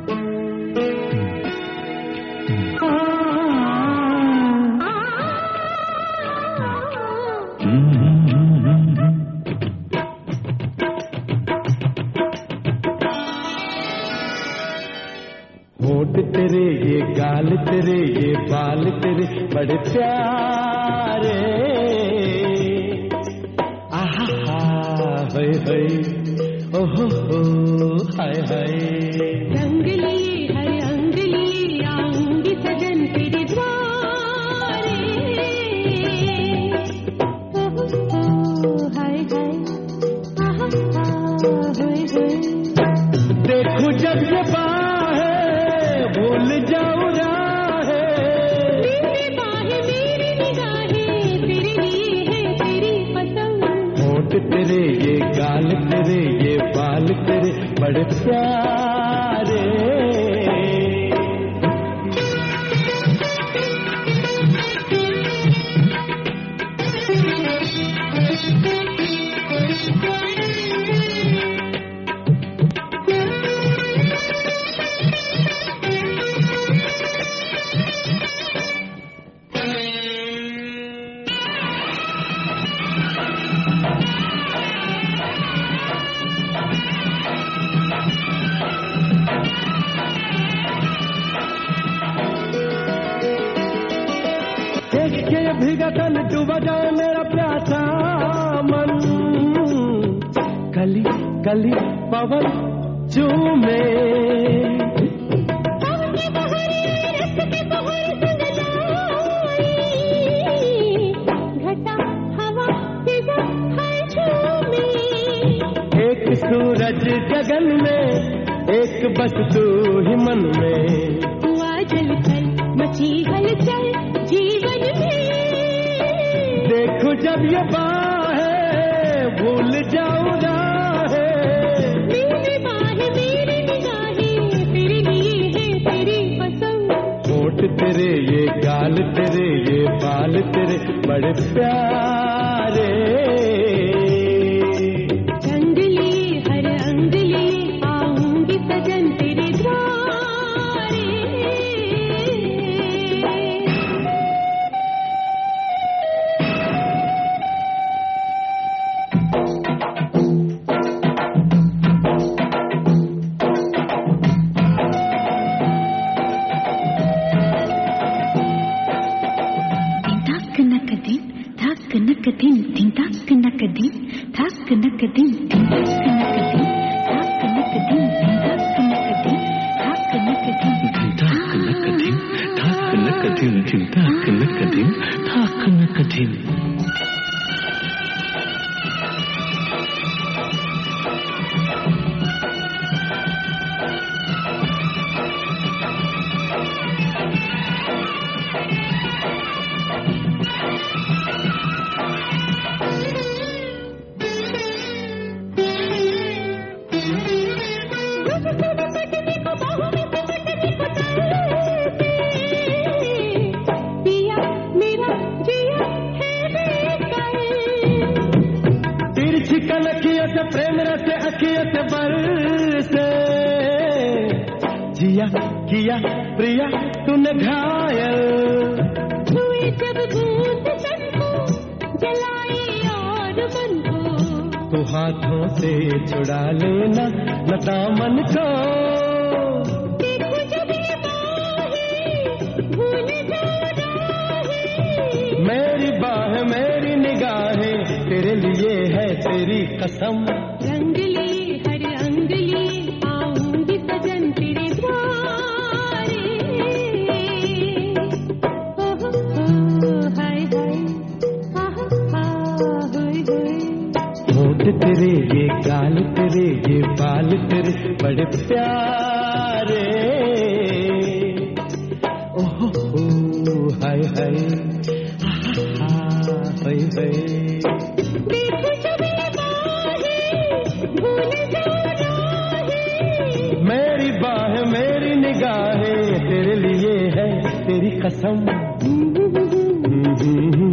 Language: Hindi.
होठ तेरे ये गाल तेरे ये बाल तेरे बड़े प्यारे, आहा हाय हाय ओहो हो हाय हाय। रंग लिए हर अंग लिए आऊंगी सजन तेरे द्वारे, ओहो हो हाय हाय आहा हाय हाय। देखो जब ये भूल जाऊं राहें, मेरी बाहें मेरी निगाहें तेरे लिए है तेरी पसंद। होठ तेरे ये गाल तेरे ये बाल तेरे बड़े प्यारे, भीगा तन डूबा जाए मेरा प्यासा मन, कली कली पवन चूमे, घटा हवा फिजा हर झूमे। एक सूरज गगन में एक बस तू ही मन में, हुआ जल थल मची हलचल जीवन में। देखो जब ये बाहें भूल जाऊं राहें, मेरी बाहें मेरी निगाहें तेरे लिए है तेरी पसंद। होठ तेरे ये गाल तेरे ये बाल तेरे बड़े प्यारे, रंग लिए हर अंग लिए आऊंगी सजन तेरे द्वारे। Din din tak nakadin tak nakadin din tak nakadin tak nakadin din tak nakadin tak nakadin din tak nakadin tak nakadin din tak nakadin tak nakadin। प्रेम रस अखियत बरसे, जिया किया प्रिया तूने घायल, हुई जब बूंद तन को जलाई और मन को, तो हाथों से छुड़ा लेना न दामन को। देखो जब ये बाहें भूल जाऊं राहें, मेरी बाह मेरी निगाहें तेरे लिए है तेरी कसम, रंग लिए हर अंग लिए आऊंगी सजन तेरे द्वारे। ओहो हो हाय हाय आहा हाय हाय। होठ तेरे ये गाल तेरे ये बाल तेरे बड़े प्यारे, ओहो हो हाय हाय आहा हाय हाय। मेरी बाह मेरी निगाहें तेरे लिए है तेरी कसम।